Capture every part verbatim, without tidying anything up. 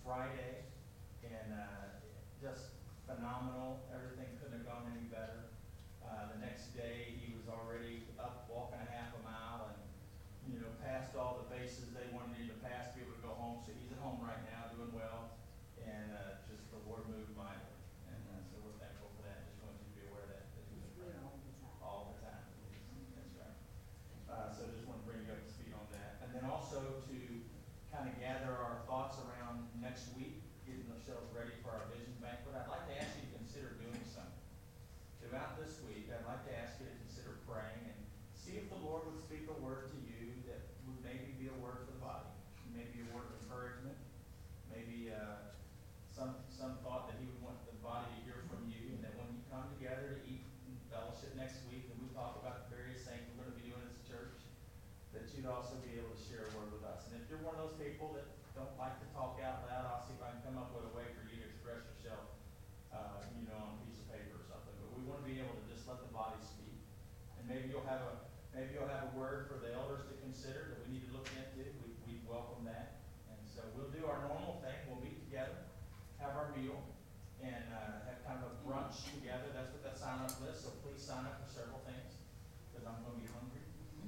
Friday, and uh, just phenomenal. Everything couldn't have gone any better. Uh, the next day, he was already up walking a half a mile and, you know, passed all the bases they wanted him to pass to be able to go home. So he's at home right now doing well, and uh, just the Lord moved mightily. And uh, so we're thankful for that. Just wanted you to be aware of that. that he was praying all the time. That's right. Uh, so just want to bring you up to speed on that. And then also to kind of gather our thoughts around next week, getting ourselves ready for our vision banquet. I'd like to ask you to consider doing something. Throughout this week, I'd like to ask you to consider praying and see if the Lord would speak a word to you that would maybe be a word for the body, maybe a word of encouragement, maybe uh, some some thought that he would want the body to hear from you, and that when you come together to eat in fellowship next week and we talk about the various things we're going to be doing as a church, that you'd also be able to share a word with us. And if you're one of those people that don't like to talk out loud, I'll see if I can come up with a way for you to express yourself, uh, you know, on a piece of paper or something. But we want to be able to just let the body speak. And maybe you'll have a maybe you'll have a word for the elders to consider that we need to look into. We we welcome that. And so we'll do our normal thing. We'll meet together, have our meal, and uh, have kind of a brunch together. That's what that sign up list. So please sign up for several things, because I'm going to be hungry.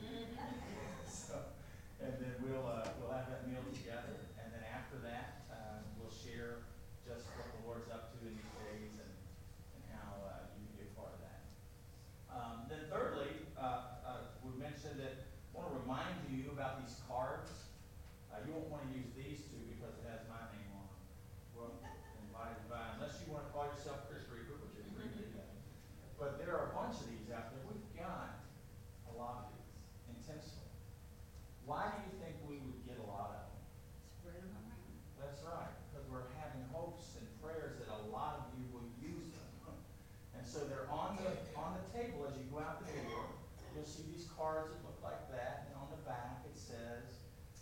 so, and then we'll uh, we'll have that meal together, and then after that, uh, we'll share just what the Lord's up to in these days and, and how uh, you can be a part of that. Um, then thirdly, uh, uh, we mentioned that I want to remind you about these cards. Uh, you won't want to use these two because it has my name on them. Well, invited by, unless you want to call yourself Chris Reaper, which is pretty good. But there are a bunch of these out there. We've got a lot of these intentionally. Why do you think we would get a lot of them? Spread them around. That's right, because we're having hopes and prayers that a lot of you will use them. And so they're on the on the table as you go out the door. You'll see these cards that look like that, and on the back it says,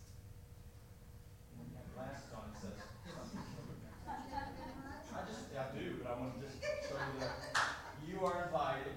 when you have glasses on, it says something. I just I do, but I want to just show you that you are invited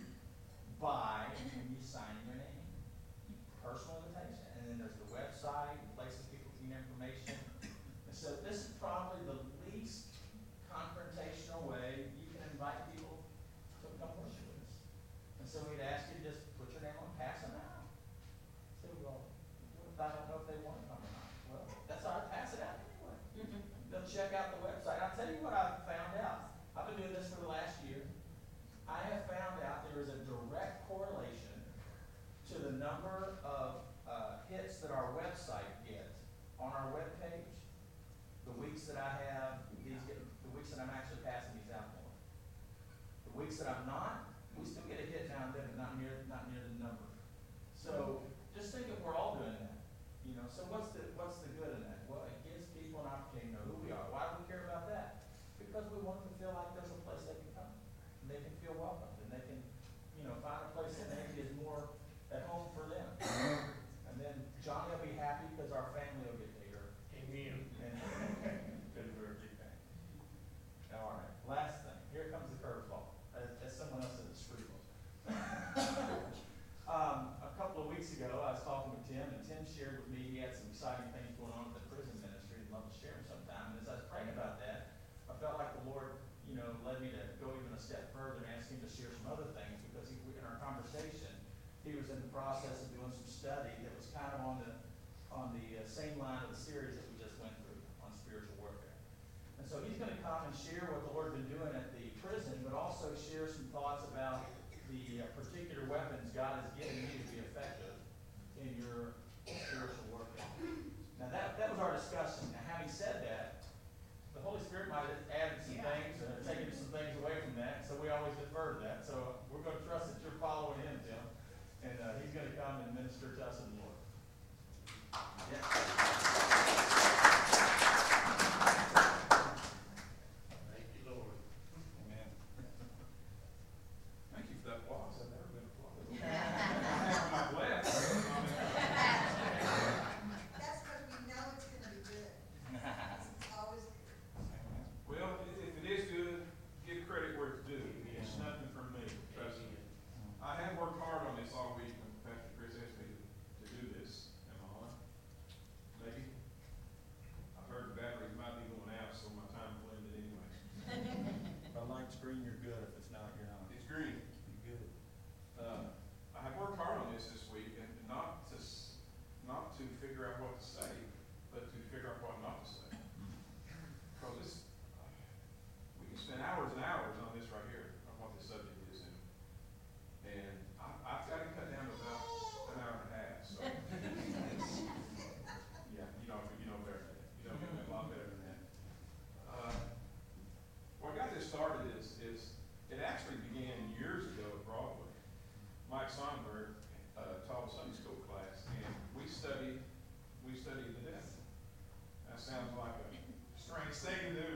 by, and you sign your name. Personal invitation. And then there's the website, places people can get information. And so this is probably the least confrontational way you can invite people to come worship with us. And so we'd ask you to just put your name on, pass them out. So well, what if I don't know if they want to come or not? Well, that's all right, pass it out anyway. They'll check out the website. I'll tell you what I've found out. I've been doing this for the last year. I have found out there is a direct correlation to the number of uh, hits that our website gets on our webpage. The weeks that I have these, get, the weeks that I'm actually passing these out more. The weeks that I'm not, we still get a hit now and then, but not near, not near the number. So just think if we're all doing that, you know. So what's the what's the good in that? Well, it gives people an opportunity to know who we are. Why do we care about that? Because we want them to feel like there's a place they can come, and they can feel welcome, and they can, you know, find a place that maybe is more at home for them. And then Johnny will be happy because our family will get bigger. Amen. Good for a big thing. All right. Last thing. Here comes the curveball. As, as someone else said, the screwball. um, a couple of weeks ago, I was talking with Tim, and Tim shared with me he had some exciting things going on with the prison ministry. I'd love to share them sometime. And as I was praying about that, I felt like the Lord, you know, led me to go even a step further and ask him to share some other things, because he, in our conversation, he was in the process of doing some study that was kind of on the on the uh, same line of the series that we just went through on spiritual warfare. And so he's going to come and share what the Lord's been doing at the prison, but also share some thoughts about the uh, particular weapons God has given you to be effective in your spiritual warfare. Now that, that was our discussion. Now having said that, the Holy Spirit might have added some Yeah. things or taken some things away from that, so we always defer to that. So we're going to trust that you're following him, Tim. And uh, he's going to come and minister to us in the Lord. Yeah. Thank you, Lord. Amen. Thank you for that applause. I've never been applauded.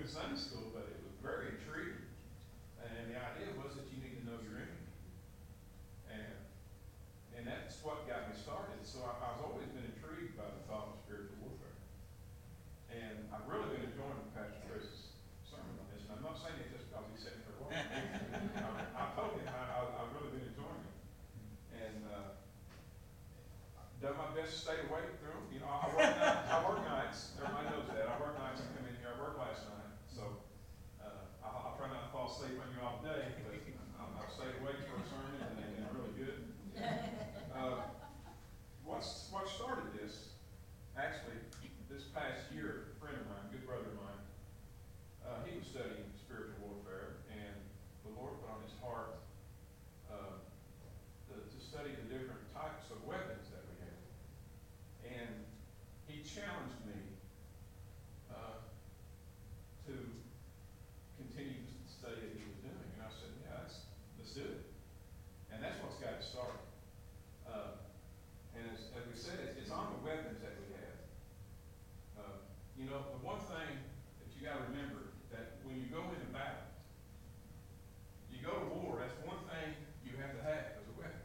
in Sunday school, but it was very intriguing. And the idea was that you need to know your enemy. And, and that's what got me started. So I, I've always been intrigued by the thought of spiritual warfare. And I've really been enjoying Pastor Chris's sermon on this. And I'm not saying it just because he said it for a while. I, I told him I, I, I've really been enjoying it. And, uh, done my best to stay awake through them. You know, I work nights. I work nights. Everybody knows that. I work nights. I come in here. I worked last night. So uh, I'll, I'll try not to fall asleep on you all day, but I'll, I'll stay awake for a sermon, and they've been really good. Uh, what's what started this? Actually, this past year, a friend of mine, good brother of mine, uh, he was studying spiritual warfare, and the Lord put on his heart uh, to, to study the different types of weapons that we have. And he challenged me uh, to continue the study that he was doing. And I said, yeah, let's, let's do it. And that's what's got it started. Uh, and as, as we said, it's, it's on the weapons that we have. Uh, you know, the one thing that you got to remember, that when you go into battle, you go to war, that's one thing you have to have as a weapon.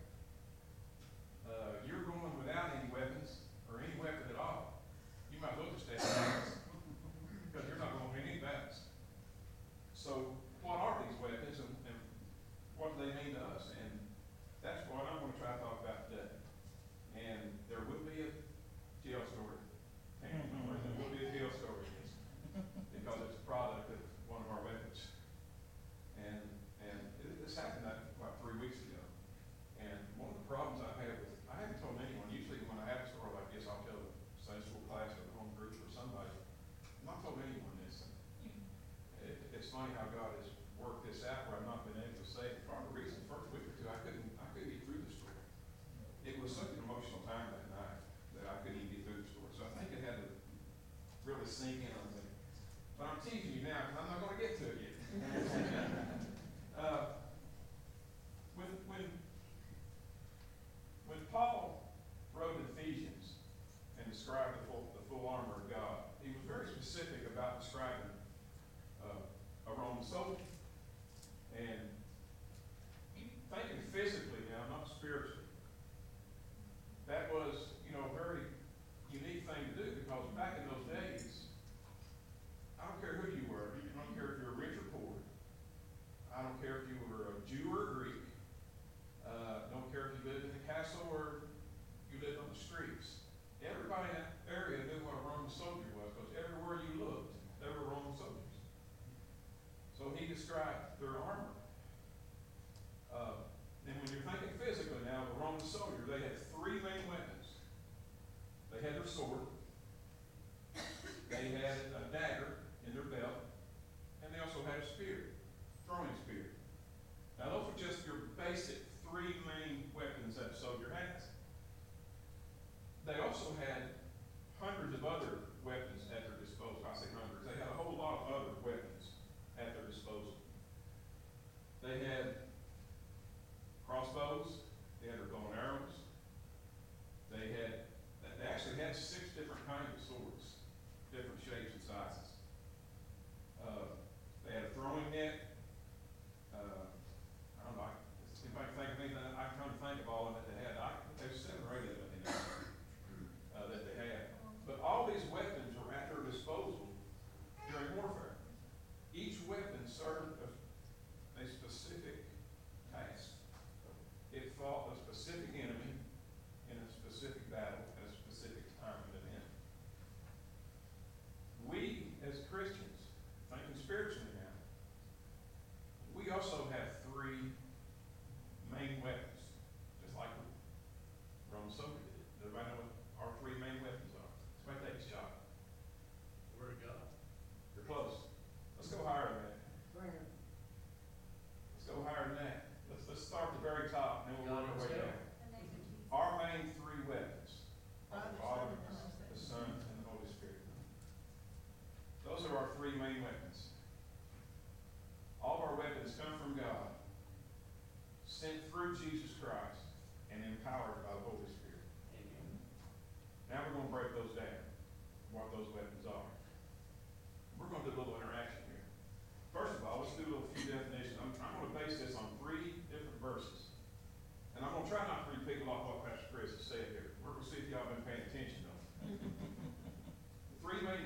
Uh, you're going without any weapons, or any weapon at all, you might as well just stay out because you're not going to win any battles. So, what are these weapons, and, and what do they mean to us? And that's what I'm going to try to talk about today. And there will be a jail story. There will be a jail story because it's a product of one of our weapons. And and this happened about three weeks ago. And one of the problems I've had with, I haven't told anyone, usually when I have a story like this, I'll tell the Sunday school class or the home group or somebody. I've not told anyone this. It, it's funny how God has worked this out where I've not been able to say it. Part of the reason, the first week or two, I couldn't, I couldn't get through the story. It was such an emotional time that night that I couldn't even get through the story. So I think it had to really sink in on me. But I'm teasing you now because I'm not going to get to it yet. uh, when, when, when Paul wrote Ephesians and described the full, the full armor of God, he was very specific about describing uh, a Roman soldier. And thinking physically now, not spiritually, that was, you know, a very unique thing to do because back in those days, I don't care who you were. I don't care if you were rich or poor. I don't care if you were a Jew or a Greek. Uh, don't care if you lived in a castle or you lived on the streets. Everybody in that area knew what a Roman soldier was because everywhere you looked, there were Roman soldiers. So he described their armor. Uh, and when you're thinking physically now, the Roman soldier, they had three main weapons. They had their sword. They had a dagger in their belt. And they also had a spear, throwing spear. Now those are just your basic three main weapons that a soldier has. They also had hundreds of other weapons at their disposal. I say hundreds. They had a whole lot of other weapons at their disposal. They had crossbows. They had their bow and arrows. They had, they actually had six different kinds of swords, different shapes and sizes. Uh, they had a throwing net. Uh, I don't know, if anybody think of anything, I'm trying to think of all of it they had. I, there's seven or eight of them in there, uh, that they had. But all these weapons were at their disposal during warfare. Each weapon served a, a specific task. It fought a specific enemy in a specific battle at a specific time and event. We, as Christians, thinking spiritually now, we also have three main weapons, just like the Roman soldier did. Everybody know what our three main weapons are? Somebody take a shot. Word of God. You're close. Let's go higher than that. Prayer. Let's go higher than that. Let's, let's start at the very top, and then we'll work our way down. The name of Jesus. Our main three weapons are the Father, Father, the Son, and the Holy Spirit. Those are our three main weapons. All of our weapons come from God, sent through Jesus Christ, and empowered by the Holy Spirit. Amen. Now we're going to break those down, what those weapons are. We're going to do a little interaction here.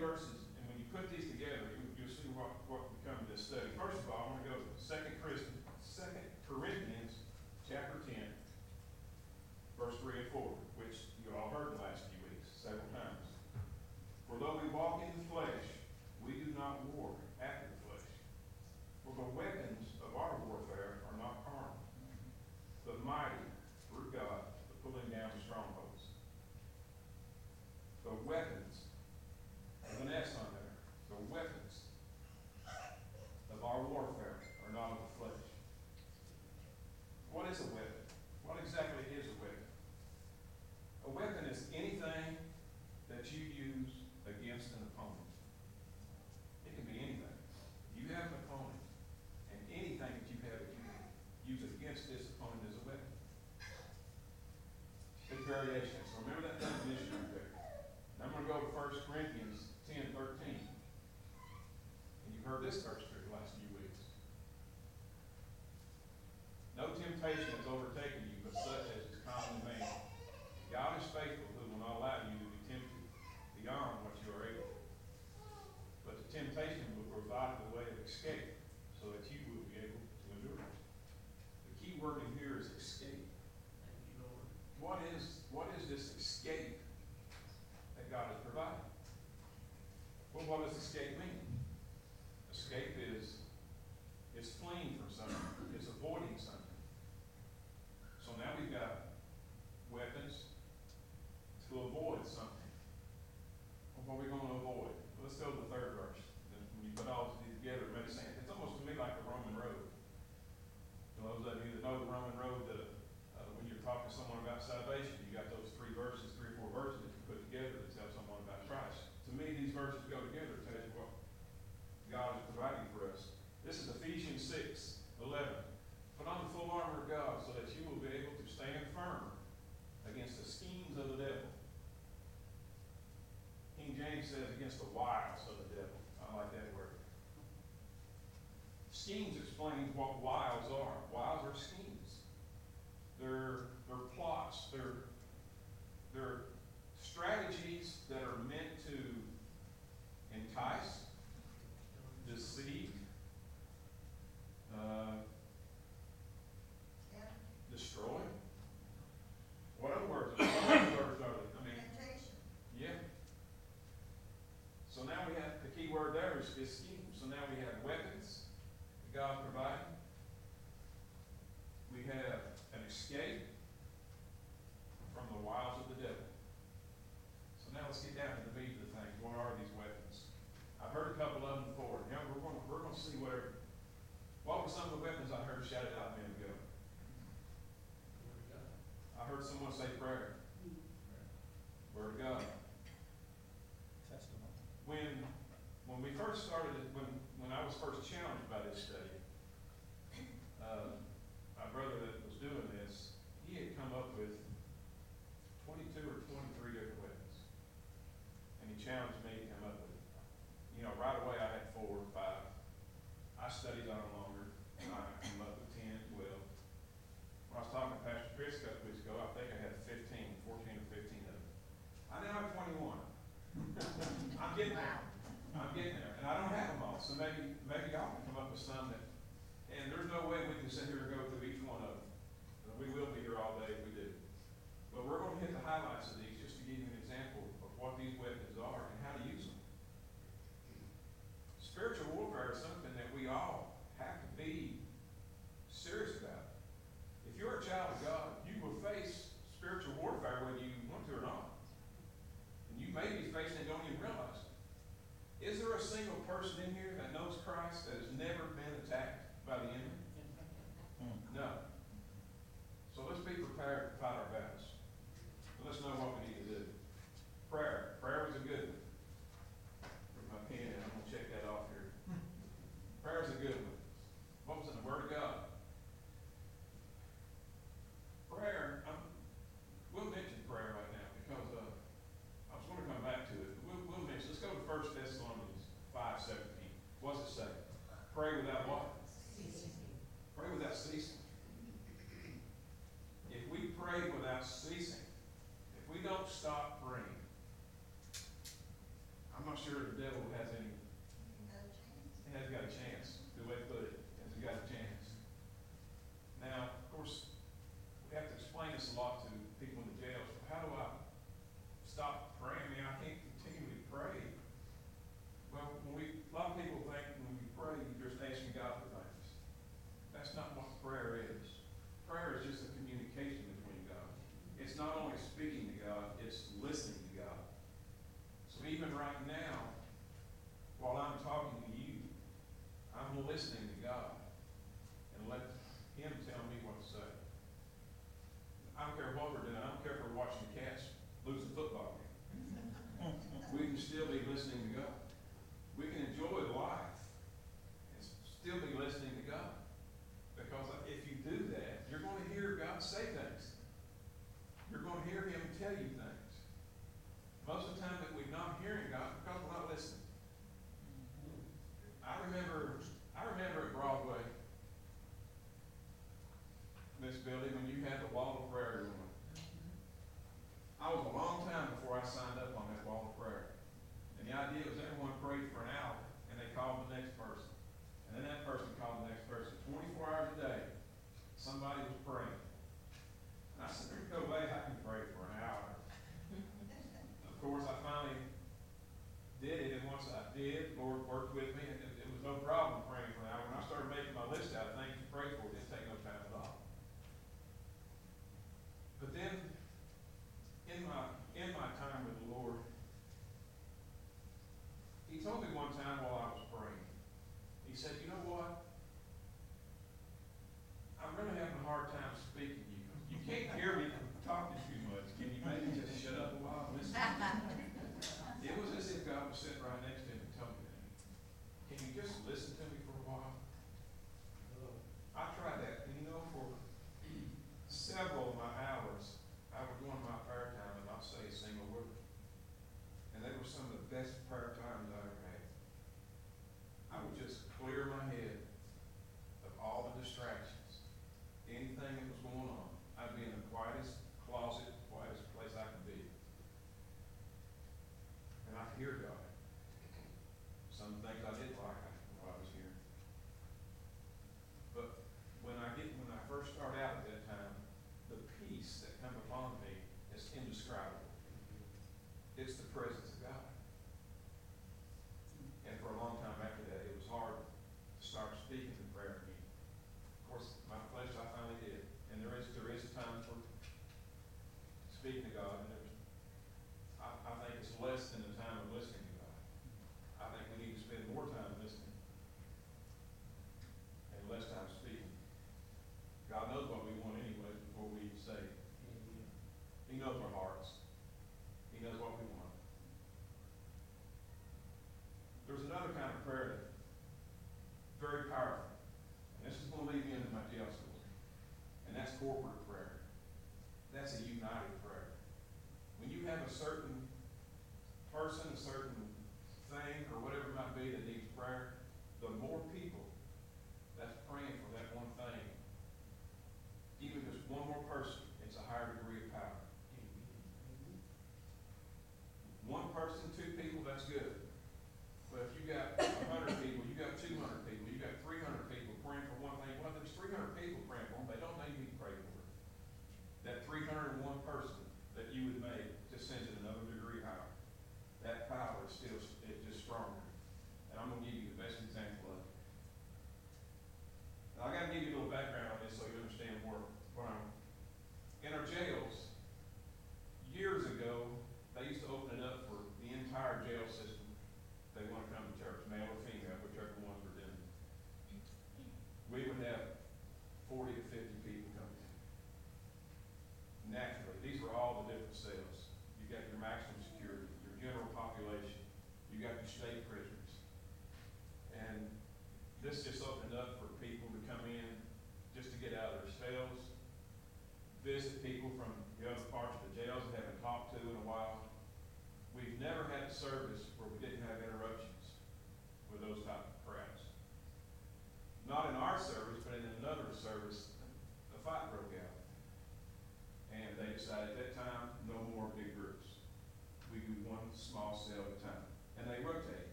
verses, and when you put these together, you, you'll see what, what becomes this study. First of all, I want to go to Second Corinthians, chapter ten, verse three and four, which you all heard the last few weeks, several times. For though we walk in the flesh, we do not war after the flesh. For the weapons of our warfare are not carnal, but mighty through God to pulling down strongholds. The weapons, with an S on there, the weapons of our warfare are not of the flesh. What is a weapon? What exactly is a weapon? A weapon is anything that you use against an opponent. It can be anything. You have an opponent, and anything that you have that you use against this opponent is a weapon. Big variations. So remember that definition right there. Now I'm going to go to First Corinthians ten thirteen. And you've heard this verse through the last few weeks. No temptation has overtaken you, but such as is common to man. God is faithful, who will not allow you to be tempted beyond what you are able. But the temptation will provide the way of escape, so that you will be able to endure it. The key word in here is escape. Thank you, Lord. What is, what is this escape that God has provided? Well, what does escape mean? Escape is, is fleeing from something, is avoiding something. So now we've got weapons to avoid something. Well, what are we going to avoid? Well, let's go to the third verse. And when you put all of these together, it makes sense. It's almost to me like the Roman road. For those of you that know the Roman road, the, uh, when you're talking to someone about salvation, you got those three verses, three or four verses that you put together to tell someone about Christ. To me, these verses go together to tell you what God is providing for us. This is Ephesians six eleven. Put on the full armor of God so that you will be able to stand firm against the schemes of the devil. King James says against the wiles of the devil. I like that word. Schemes explains what wiles are. Wiles are schemes. They're, they're plots. They're, they're strategies that are meant to entice, deceive, uh, destroy. What other words? What other words are they? I mean, yeah. So now we have, the key word there is, is scheme. So now we have weapons that God provided. We have an escape from the wiles of the devil. So now let's get down to the meat of the thing. What are these weapons? I've heard a couple of them before. Now we're going to, we're going to see whatever. What were some of the weapons I heard shouted out a minute ago? Word of God. I heard someone say prayer. Word of God. Testimony. When, when we first started, when, when I was first challenged by this study, uh, my brother that was doing this, he had come up with twenty-two or twenty-three different weapons. And he challenged me to come up with it. You know, right away I had four or five. I studied on them longer, and I came up with ten, twelve. When I was talking to Pastor Chris a couple weeks ago, I think I had fifteen, fourteen or fifteen of them. I now have twenty-one. I'm getting there. I'm getting there. And I don't have them all, so maybe, maybe y'all can come up with some that, and there's no way we can sit here and go through each one of them. We will be here all day if we do. But we're going to hit the highlights of these just to give you an example of what these weapons are and how to use them. Spiritual warfare is something that we all have to be serious about. If you're a child of God, you will face spiritual warfare whether you want to or not. And you may be facing it and don't even realize it. Is there a single person in here that knows Christ that has never been attacked by the enemy? No. So let's be prepared to fight our battles. So let's know what we need to do. Prayer. Prayer was a good one. Put my pen in. I'm going to check that off here. Prayer is a good one. What was in the Word of God? Prayer. I'm, we'll mention prayer right now because uh, I was going to come back to it. We'll, we'll mention. Let's go to First Thessalonians five seventeen. What does it say? Pray without what? Ceasing. Pray without ceasing. If we pray without ceasing, if we don't stop praying, I'm not sure the devil has any, has got a chance, the way to put it, has got a chance. Now, of course, we have to explain this a lot to people in the jails. How do I stop praying? I mean, I can't continually pray. Well, when we, a lot of people think when you pray, you're just asking God for things. That's not what prayer is. Prayer is just a communication between God. It's not only speaking to God, it's listening to God. So even right now, while I'm talking to you, I'm listening to God and let Him tell me what to say. I don't care what we're doing. I don't care if we're watching the Cats lose a football game. We can still be listening to God. We can enjoy life and still be listening to God. Because if you do that, you're going to hear God say things. You're going to hear Him tell you things. Most of the time that we're not hearing God because we're not listening. I remember, I remember at Broadway, Miss Billy, when you had the wall of prayer going. I was a long time before I signed up on that wall of prayer. And the idea was everyone prayed for an hour, and they called the next person. And then that person called the next person. twenty-four hours a day, somebody was praying. And I said, there's no way I can pray for an hour. Of course, I finally did it, and once I did, the Lord worked with me, and it, it was no problem praying for an hour. When I started making my list out of things to pray for, it didn't take no time at all. But then, in my in my time with the Lord, He told me one time while I was praying, He said, you know what? I'm really having a hard time speaking to you. You can't hear me talking too much. Can you maybe just shut up a while and listen? It was as if God was sitting right next to him and telling me that. Can you just listen to me for a while? I tried that, and you know, for several of my hours, I would go in my prayer time and not say a single word. And they were some of the best prayer times I ever had. I would just clear my head of all the distractions, anything that was going on. I'd be in the quietest closet, quietest place I could be. And I'd hear God. Some things I didn't like what I was hearing. But when I get when I first start out at that time, the peace that come upon me is indescribable. It's the presence of God. And for a long time after that, it was hard to start speaking in prayer again. Of course, my flesh I finally did. And there is there is a time for speaking to God, and there's I, I think it's less than the time of listening to God. I think we need to spend more time listening and less time speaking. God knows what we want anyway before we say. He knows our hearts. He knows what we want. There's another kind of prayer that's very powerful. And this is going to lead me into my jail story. And that's corporate prayer. That's a united prayer. When you have a certain person, a certain thing, or whatever it might be that needs prayer, the more people that's praying for that one thing, even just one more person, it's a higher degree of power. One person, two people, that's good. But if you got a hundred people, you got two hundred people, you got three hundred people praying for one thing, well, there's three hundred people praying for them, they don't need me to pray for it. That three hundred and one person that you would make just sends it another degree higher. That power is still, it's just stronger. And I'm going to give you the best example of it.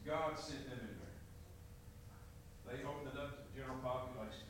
God sent them in there. They opened it up to the general population.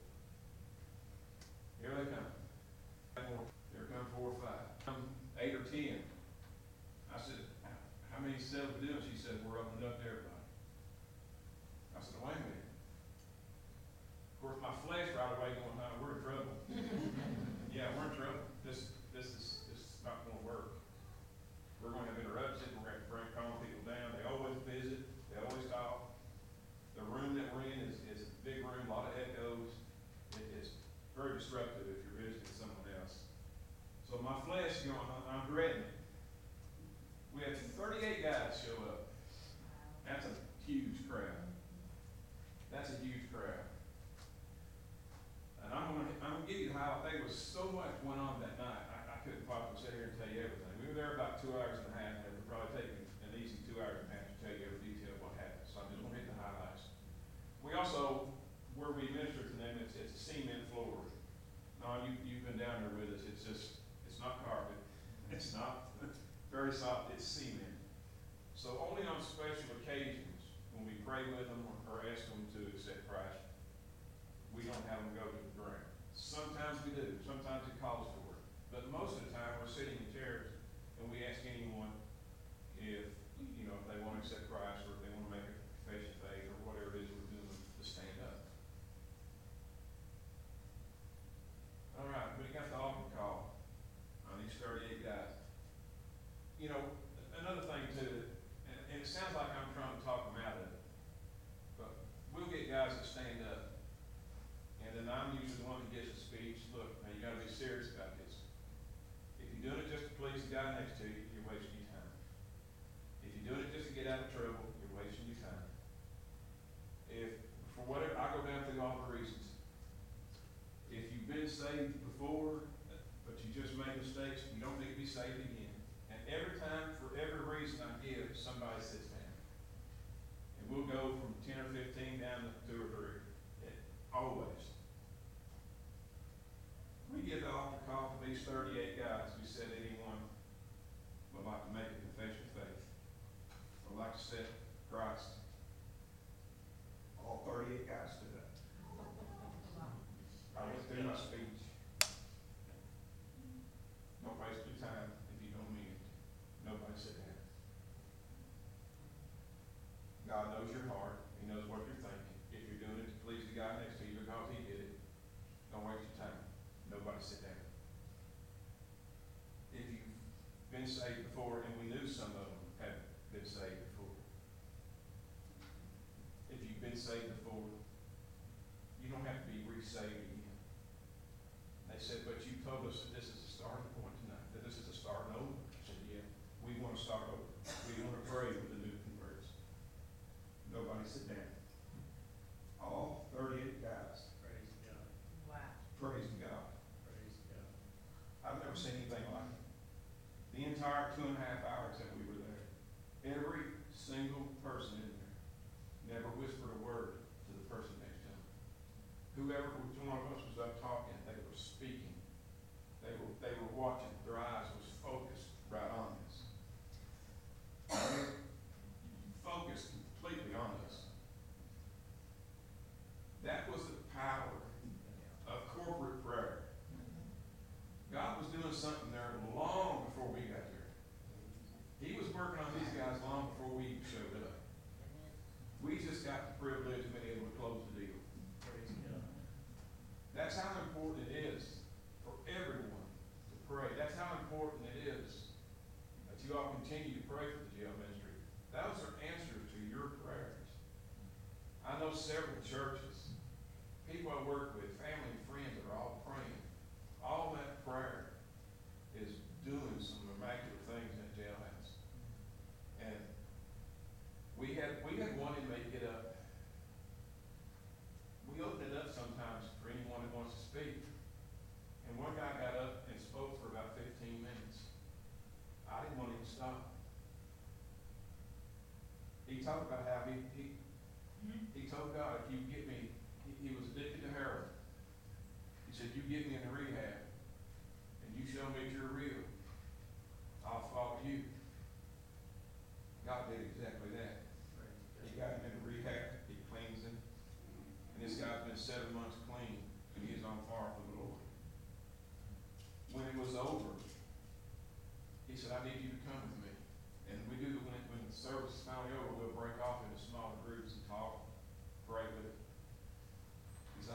Here they come. Here come four or five. Come eight or ten. I said, how many settled to do it? She said, we're opening up to everybody. I said, wait a minute. Of course, my flesh right away going, no, we're in trouble. Yeah, we're in trouble. This, this is, this is not gonna work. We're gonna have interruptions, we're gonna have to bring, calm people down. They always visit, they always talk. The room that we're in is, is a big room, a lot of echoes. It is very disruptive if you're visiting someone else. So my flesh going, I'm dreading it. We had thirty-eight guys show up. That's a huge crowd. That's a huge crowd. And I'm gonna, I'm gonna give you the highlight. There was so much went on that night. I, I couldn't possibly sit here and tell you everything. We were there about two hours and a half, and it would probably take me an easy two hours and a half to tell you every detail of what happened. So I'm just gonna hit the highlights. We also, where we minister to them, it's, it's a cement floor. No, you, you've been down there with us. It's just, it's not carpet. It's not very soft. It's cement. So only on special occasions, when we pray with them or, or ask them to accept Christ, we don't have them go to the ground. Sometimes we do. Sometimes it calls for it. But most of the time, we're sitting in chairs and we ask anyone if, you know, if they want to accept Christ or if they want to make a confession of faith or whatever it is we're doing to stand up. All right, we got the altar call on these thirty-eight guys. You know, another thing too, and, and it sounds like I'm trying to talk them out of it, but we'll get guys that stand up, and then I'm usually the one that gets the speech. Look, man, you got to be serious about this. If you're doing it just to please the guy next to you, you're wasting your time. If you're doing it just to get out of trouble, you're wasting your time. If, for whatever, I go down through all the reasons. If you've been saved before, but you just made mistakes, you don't need to be saved again. And every time, for every reason I give, somebody sits down. And we'll go from ten or fifteen down to two or three. It, always. We get the altar call for these thirty-eight guys. We said anyone would like to make a confession of faith, would like to accept Christ. All thirty-eight guys stood up. I went through my speech. Don't waste your time if you don't mean it. Nobody sit down. God knows your heart. He knows what you're thinking. If you're doing it to please the guy next to you because he did it, don't waste your time. Nobody sit down. If you've been saved before, and we knew some of them had been saved before. If you've been saved before, you don't have to be re-saved again. They said, but you told us that this is a starting point tonight, that this is a starting over. I said, yeah, we want to start over. We want to pray with the new converts. Nobody sit down. All thirty-eight guys. Praise God. Wow. Praising God. Praise God. I've never seen anything like it. The entire two and a half hours that we were there, every single person in there never whispered a word to the person next to them. Whoever one of us was up talking, they were speaking. They were they were watching. Their eyes was focused right on us. Focused completely on us. That was the power of corporate prayer. God was doing something there long before we got there. He was working on these guys long before we showed up. We just got the privilege of being able to close the deal. Praise God. That's how important it is for everyone to pray. That's how important it is that you all continue to pray for the jail ministry. Those are answers to your prayers. I know several churches, people I work with, family and friends are all praying. All that prayer is doing some miraculous things in that jailhouse. And we had we had one inmate get up. We open it up sometimes for anyone that wants to speak. And one guy got up and spoke for about fifteen minutes. I didn't want him to stop. He talked about how he he, he told God, if you get me, he, he was addicted to heroin. He said, you get me into rehab and you show me that you're real, I'll follow you. God did exactly that.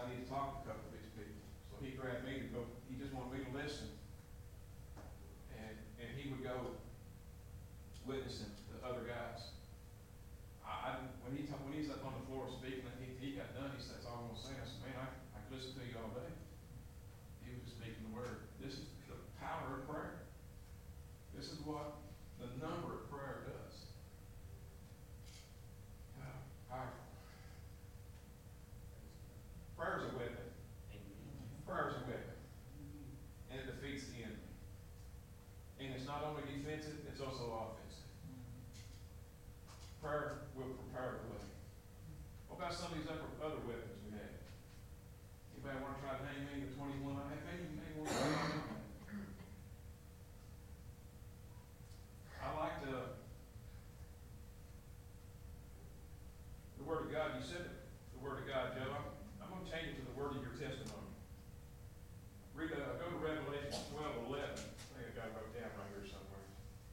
I need to talk to a couple of these people. So he grabbed me to go, he just wanted me to listen. And, and he would go witnessing to other guys. I, I, when he, ta- when he's up on the floor speaking, and he, he got done, he said, that's all I'm gonna say. I said, man, I, I could listen to you all day. He was just speaking the word. This is the power of prayer. This is what the number of prayer does. Ah, powerful. Prayer is a weapon. Prayer is a weapon. And it defeats the enemy. And it's not only defensive, it's also offensive. Prayer will prepare the way. What about some of these other, other weapons we have? Anybody want to try to name me the twenty-one I have? Maybe you may want to try to I like the, the Word of God. You said it, the Word of God, Joe. I'm, I'm going to change it to the word of your testimony. Read, uh, go to Revelation twelve eleven. I think I got it wrote down right here somewhere.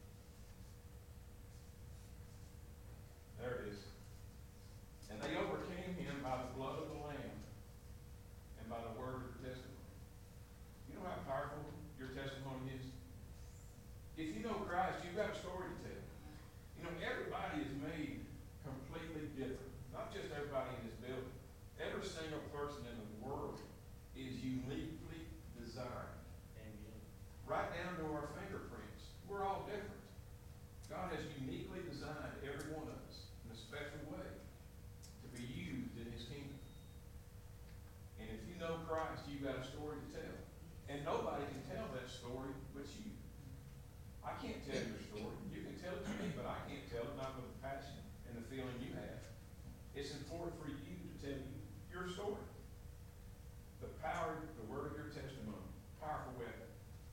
There it is. And they overcame him by the blood of the Lamb and by the word of their testimony. You know how powerful your testimony is? If you know Christ, you've got a story to tell. You know, everybody is made completely different. Not just everybody in this building. Every single person in the world is uniquely designed. Amen. Right down to our fingerprints. We're all different. God has uniquely designed every one of us in a special way to be used in His kingdom. And if you know Christ, you've got a story to tell. And nobody can tell that story but you. I can't tell your story. You can tell it to me, but I can't tell it, not with the passion and the feeling you have. It's important for you to tell you your story. The power, the word of your testimony, powerful weapon.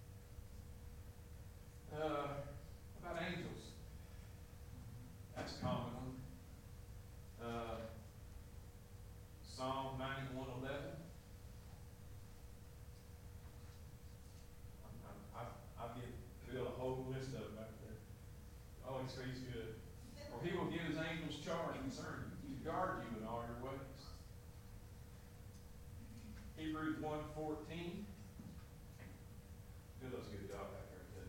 Uh, about angels. That's a common one. Uh, Psalm ninety-one eleven. I, I did build a whole list of them back there. Oh, he's, he's good. For he will give his angels charge concerning you, to guard you in all your ways. Hebrews one fourteen. Bill does a good job back there too.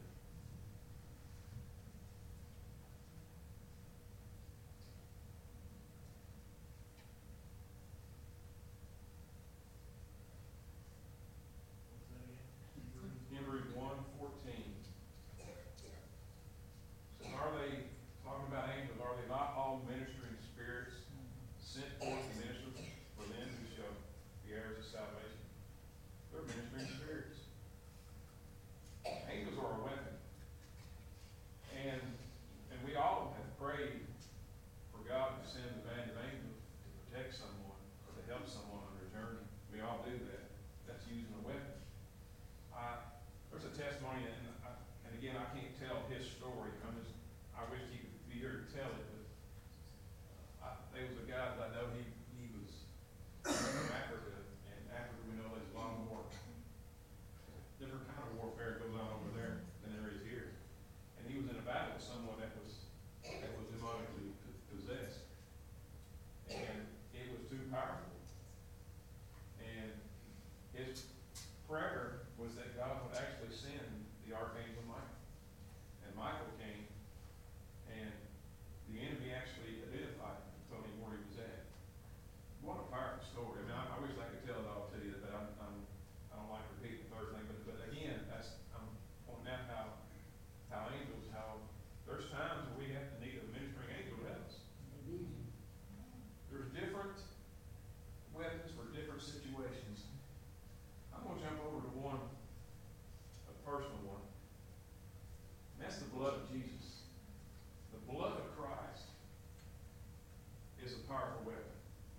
What's that again? Hebrews one fourteen. So are they, talking about angels, are they not all ministering spirits sent forth to minister for them who shall be heirs of salvation? They're ministering spirits. Angels are a weapon. And, and we all have prayed for God to send the band of angels to protect someone or to help someone on their journey. We all do that. That's using a weapon. I, there's a testimony, and, I, and again, I can't tell his story. I'm just, I wish he could be here to tell it, but uh, I, there was a guy that I know, he, he was from Africa, and Africa, we know, there's a lot more, different kind of warfare goes on over there than there is here. And he was in a battle with someone that was, that was demonically possessed. And it was too powerful. And his prayer was that God would actually send the archangel Michael. And Michael came, and the enemy actually identified him and told him where he was at. What a powerful story. I mean, I, I wish I could tell it all to you, but I'm, I'm, I don't like repeating the third thing. But, but again, that's, I'm pointing out how, how angels, how there's times where we have to need a ministering angel to help us. There's different weapons for different situations. I'm going to jump over to one, a personal one. And that's the blood of Jesus. The blood of Christ is a powerful weapon.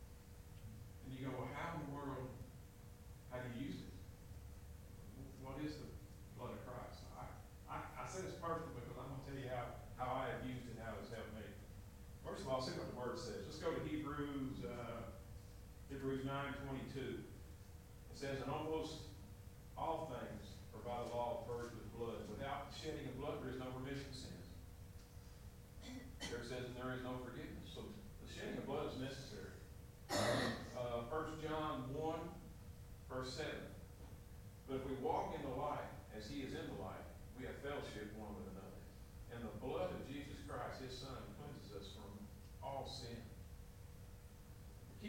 And you go, well, how in the world, how do you use it? What is the blood of Christ? I, I, I say this personal because I'm going to tell you how, how I have used it, how it's helped me. First of all, see what the word says. Let's go to Hebrews, uh, Hebrews nine twenty-two. It says, and almost all things are by the law purged with blood. Without shedding of blood, there is no remission of sins. There it says, and there is no forgiveness. So the shedding of blood is necessary. Uh, First John one,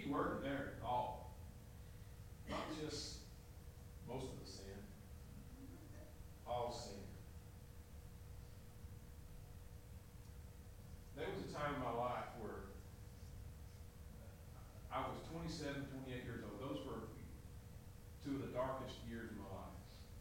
key word in there, all. Not just most of the sin, all sin. There was a time in my life where I was twenty-seven, twenty-eight years old. Those were two of the darkest years of my life.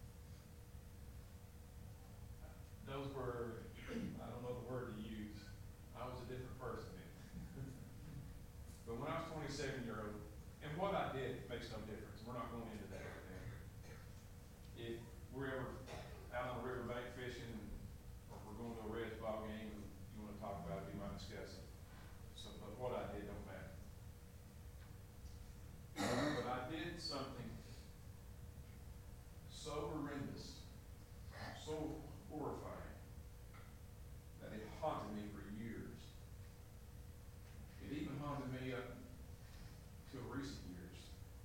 Those were, I don't know the word to use. I was a different person then. But when I was twenty-seven year old, and what I did makes no difference. We're not going into that right now. If we're ever out on the riverbank fishing, or if we're going to a Reds ball game, and you want to talk about it, we might discuss it. So, but what I did don't matter. But I did something so horrendous, so horrifying, that it haunted me for years. It even haunted me up to recent years.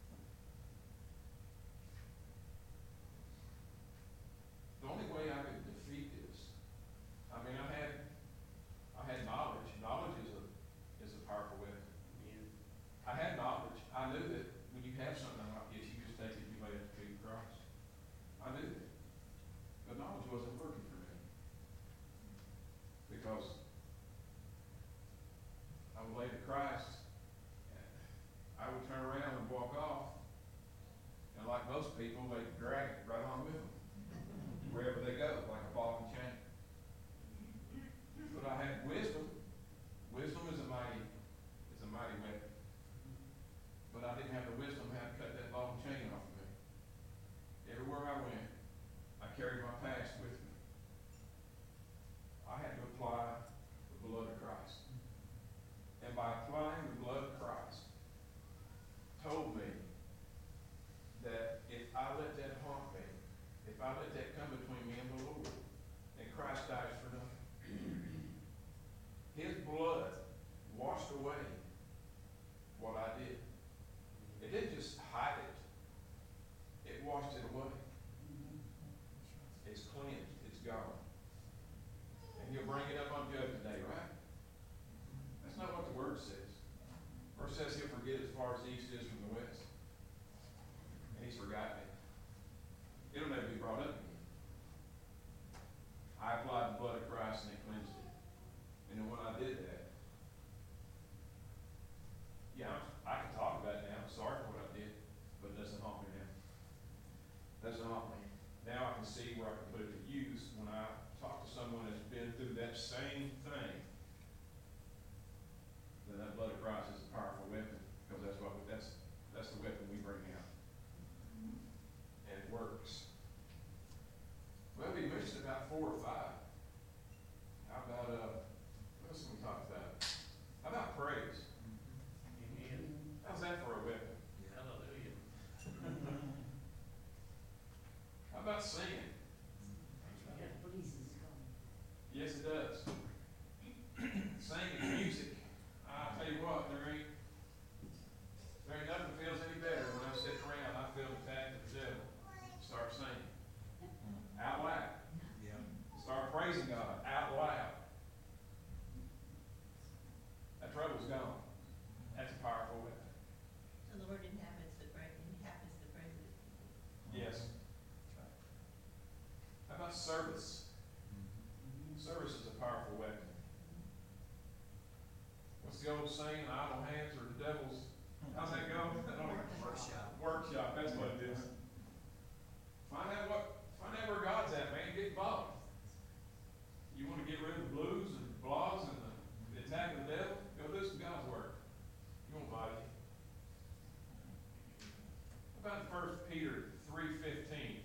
The only way I could defeat this, I mean, I had, I had knowledge. Knowledge is a, is a powerful weapon. I had knowledge. I knew that when you have something like this, you just take it, you lay it at the feet of Christ. I knew that. But knowledge wasn't working for me. Because I would lay to Christ, and I would turn around and walk off, and like most people, they drag it right on with them, wherever they go, like a ball and chain. But I had wisdom. Wisdom is a mighty, is a mighty weapon. But I didn't have the wisdom how to cut that ball and chain off of me. Everywhere I went, I carried my past with me. I had to apply the blood of Christ. And by applying the blood of Christ, told me that if I let that haunt me, if I let that come between me and the Lord, then Christ dies for nothing. His blood washed away what I did. It didn't just hide it. It washed it away. It's cleansed. It's gone. And he'll bring it up on judgment day, right? That's not what the word says. The verse says he'll forget as far as the east is from the west. And he's forgotten it. It'll never be brought up again. I applied the blood of Christ and it cleansed it. And then when I did that, yeah, I can talk about it now. I'm sorry for what I did, but it doesn't haunt me now. It doesn't haunt me. Now I can see where I can put it to use when I talk to someone that's been through that same thing. Then that blood of Christ is a powerful weapon, because that's what we, that's that's the weapon we bring out, and it works. Well, we mentioned about four or five. How about uh, what else can we talk about? How about praise? Amen. How's that for a weapon? Hallelujah. How about singing? Yes, it does. Singing, music. I tell you what, there ain't there ain't nothing feels any better when I'm sitting around. I feel attacked at the devil. Start singing out loud. Yeah. Start praising God out loud. That trouble's gone. That's a powerful weapon. So the Lord inhabits the praise, inhabits the praises. Yes. How about service? Service is a powerful weapon. What's the old saying? Idle hands are the devil's. How's that go? Workshop. Workshop. That's what it is. Find out what. Find out where God's at, man. Get involved. You want to get rid of the blues and blahs and the, the attack of the devil? Go do some God's work. He won't bother you. How about in First Peter three fifteen?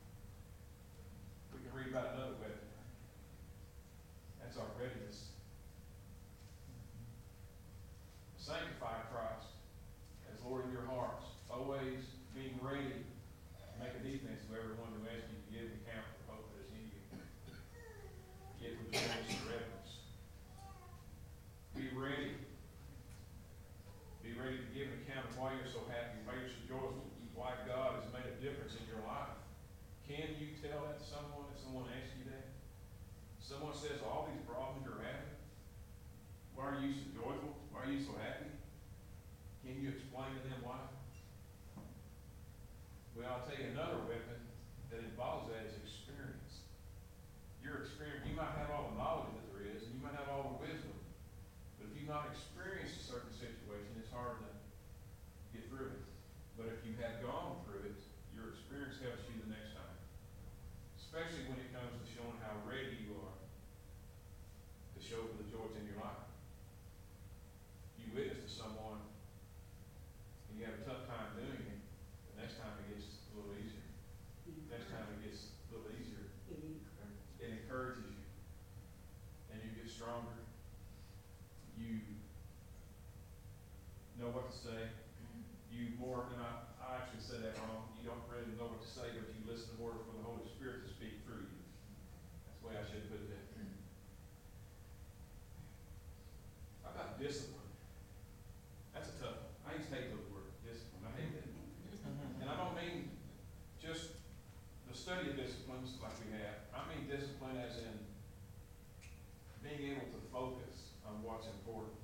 We can read about another weapon. That's our readiness. Sanctify Christ as Lord in your hearts, always being ready to make a defense of everyone who asks you to give an account for the hope that is in you. Yet with gentleness and reverence. Be ready. Be ready to give an account of why you're so happy, why you're so joyful, why God has made a difference in your life. Can you tell that to someone if someone asks you that? Someone says all these problems you're having, why are you so joyful? Why are you so happy? Can you you explain to them why? Well, I'll tell you another weapon that involves that is experience. Your experience, you might have all the knowledge that there is, and you might have all the wisdom, but if you've not experienced a certain situation, it's hard to get through it. But if you have gone through it, your experience helps you the next time. Especially when it comes to showing how ready you are to show for the joys in your life. You witness to someone, and you have a tough time doing it, the next time it gets a little easier. Next time it gets a little easier. It encourages you. And you get stronger. You know what to say. You more, and I, I actually said that wrong. You don't really know what to say, but you listen more for the Holy Spirit to speak through you. That's the way I should have put it. How about discipline? That's a tough one. I used to hate those words, discipline. I hate that. And I don't mean just the study of disciplines like we have. I mean discipline as in being able to focus on what's important.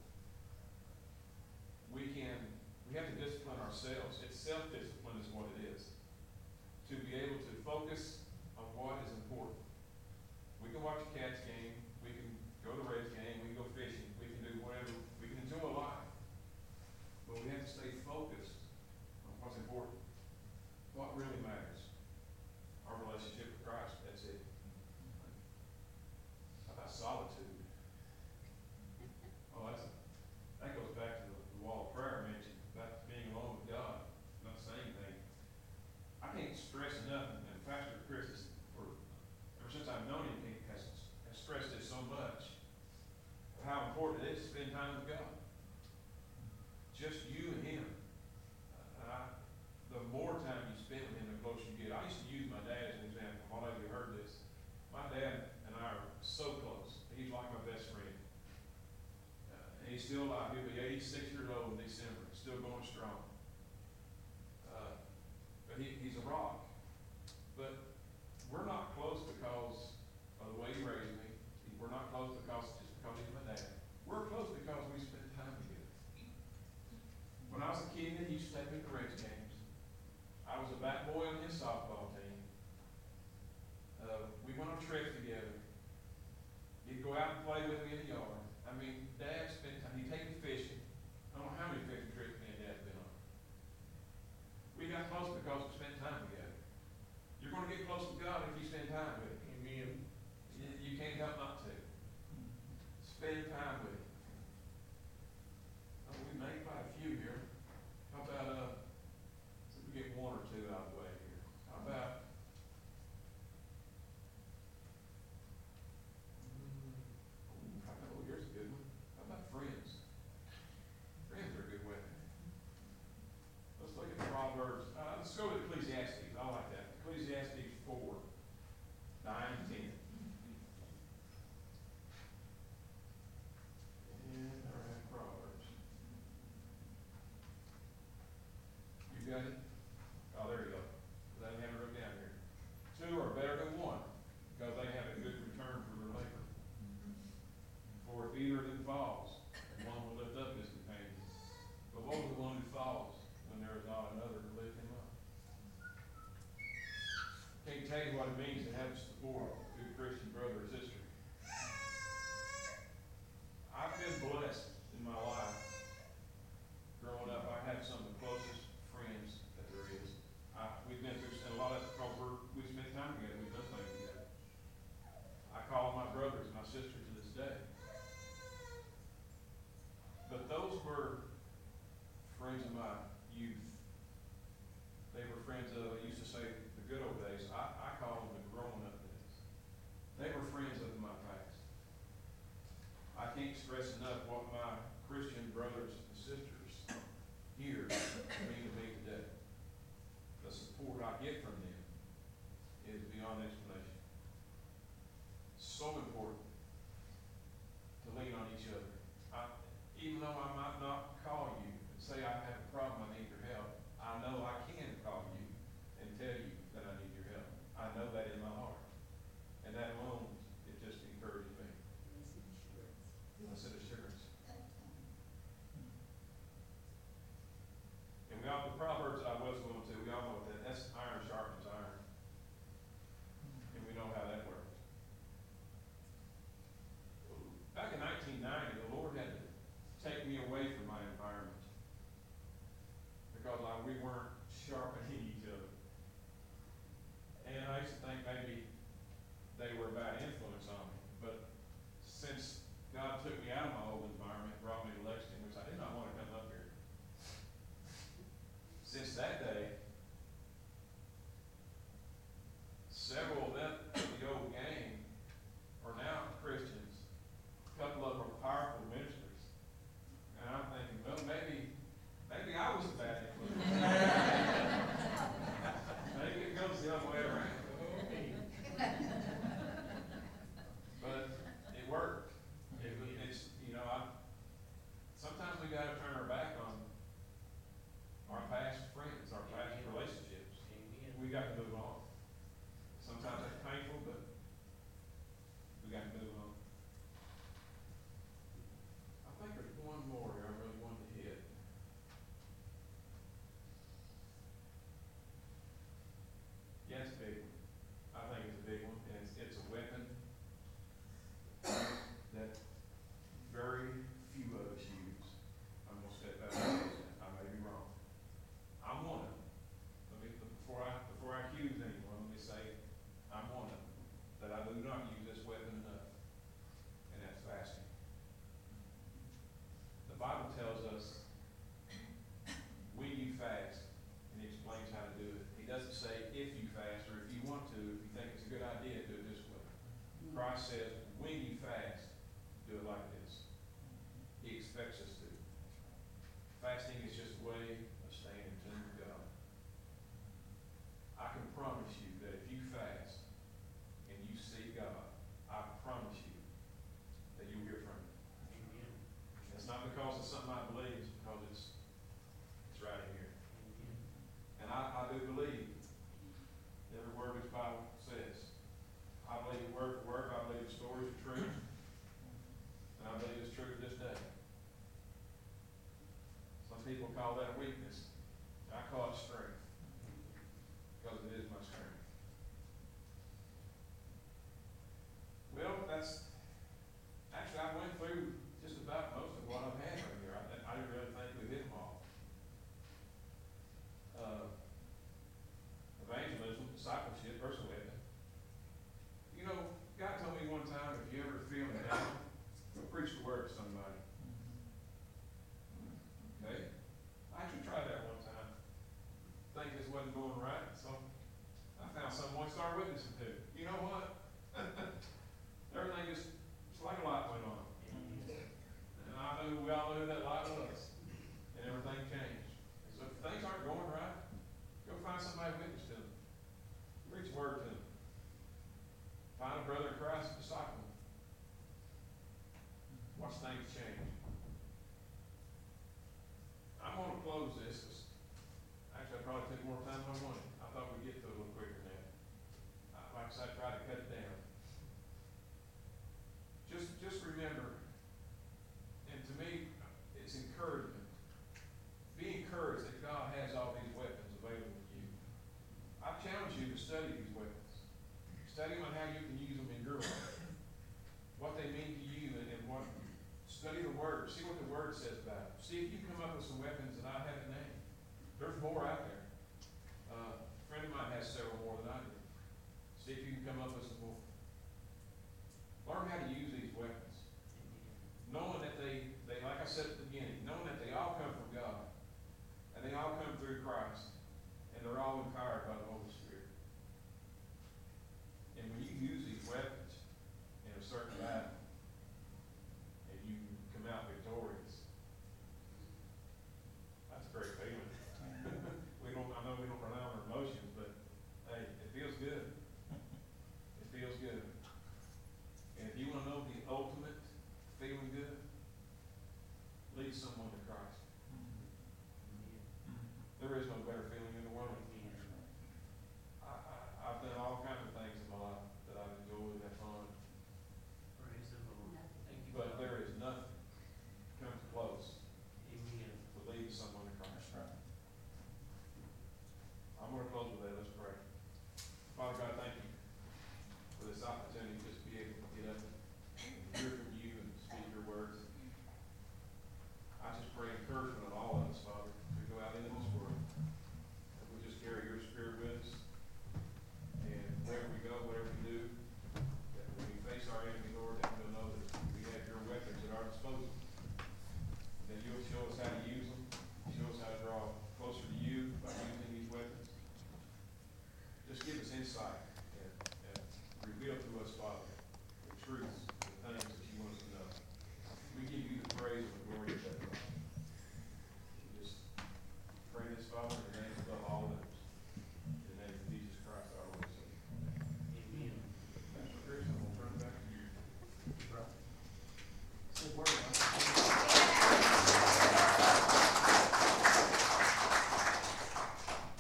We can, we have to discipline ourselves. It's self-discipline is what it is. To be able to focus on what is important. We can watch a Cats game, we can go to the Reds game, we can go fishing, we can do whatever, we can enjoy life. But we have to stay focused on what's important. What really matters. Our relationship with Christ, that's it. How about solitude? Oh, that's a, that goes back to the, the wall of prayer I mentioned, about being alone with God, not saying anything. I can't stress enough, and Pastor Chris has, for, ever since I've known him, he has, has stressed this so much, of how important it is to spend time with God. Just you and him. Uh, I, the more time you spend with him, the closer you get. I used to use my dad as an example. A lot of you heard this. My dad and I are so close. He's like my best friend. Uh, and he's still alive. He'll be eighty-six years old in December. Still going strong. Uh, but he, he's a rock. But we're not close because of the way he raised me. We're not close because just because he's my dad. We're close because we spend time together. When I was a kid, he used to take me to Reds games. I was a bat boy on his softball team. Uh, we went on trips together. He'd go out and play with me in the yard. I mean, Dad spent time. He'd take me fishing. I don't know how many fishing trips me and Dad's been on. We got close because we spent time together. You're going to get close to God if you spend time with him. Amen. You, you can't help not to. Spend time with him. Oh, we made quite a few here. How about, uh, see if we get one or two out of the way here. How about, mm, oh, here's a good one. How about friends? Friends are a good weapon. Let's look at Proverbs. Uh, let's go to Ecclesiastes. I like that. Ecclesiastes four, nine, ten. And, all right, Proverbs. You got it? Oh, there you go. They have it written down here. Two are better than one, because they have a good return for their labor. For if either of them falls, one will lift up his companion. But woe to the one who falls when there is not another to lift him up. Can't tell you what it means to have support through a Christian brother or sister. I've been blessed in my life. Growing up, I have some of the closest friends that there is. I, we've been through a lot of, because we're, we spent time together, we've done things together. I call my brothers and my sisters to this day. But those were friends of my youth. They were friends of, I used to say, the good old days. I, I call them the growing up days. They were friends of my past. I can't stress enough what my Christian brothers and sisters here mean to me today. The support I get from them is beyond explanation. So important to lean on each other. I, even though I might not call you and say I have a problem, I uh, we weren't sharpening each other. And I used to think maybe they were a bad influence on me, but since God took me out of my old environment, brought me to Lexington, which I did not want to come up here. Since that day, several of them, the old gang, are now Christians. A couple of them are powerful ministers. And I'm thinking, well, maybe, maybe I was a bad influence. Maybe it goes the other way around. But it worked. It, it's, you know, I, sometimes we gotta turn our back on our past friends, our past relationships. Amen. We got to move on. Sometimes it's painful, but we got to move on. I think there's one more I really wanted to hit. Yeah, it's a big one. I think it's a big one, and it's, it's a weapon that very few of us use. I'm gonna step back and say that. I may be wrong. I'm one of them. Let me, before I, before I accuse anyone, let me say, I'm one of them, that I do not use this weapon enough, and that's fasting. The Bible tells us when you fast, and he explains how to do it. He doesn't say if you fast, or if you want to, if you think it's a good idea, do it this way. Christ says, when you fast, do it like this. He expects us to. Fasting is just a way of staying in tune with God. I can promise you that if you fast and you seek God, I promise you that you'll hear from Him. Amen. It's not because it's something I believe, it's because it's, it's right in here. Amen. And I, I do believe every word this Bible says. I believe it word for word. I believe the stories are true. And I believe it's true to this day. Some people call that a weakness. I call it strength. Because it is my strength. Well, that's, actually I went through just about most of what I've had right here. I, I didn't really think we hit them all. Uh, evangelism, discipleship, personal weapon. You know, God told me one time, if you ever feeling down, go preach the word to somebody. Okay? I actually tried that one time. Think this wasn't going right, so I found someone to start witnessing to. You know what? Everything just, it's like a light went on. And I knew, we all knew that light was. And everything changed. So if things aren't going right, go find somebody to witness to them. Preach the word to them. Find a brother in Christ, disciple him. Watch things change. I'm going to close this. This actually, I probably took more time than I wanted. I thought we'd get to it a little quicker than that. I, like I said, I tried to cut it down. Just, just remember, and to me, it's encouragement. Be encouraged that God has all these weapons available to you. I challenge you to study these weapons. Study on how you can use them in your life. What they mean to you and, and what, study the Word. See what the Word says about it. See if you come up with some weapons that I haven't named. There's more out there. Uh, a friend of mine has several more than I do. See if you can come up with some more. Learn how to use these weapons. Knowing that they, they, like I said at the beginning, knowing that they all come from God. And they all come through Christ. And they're all empowered by the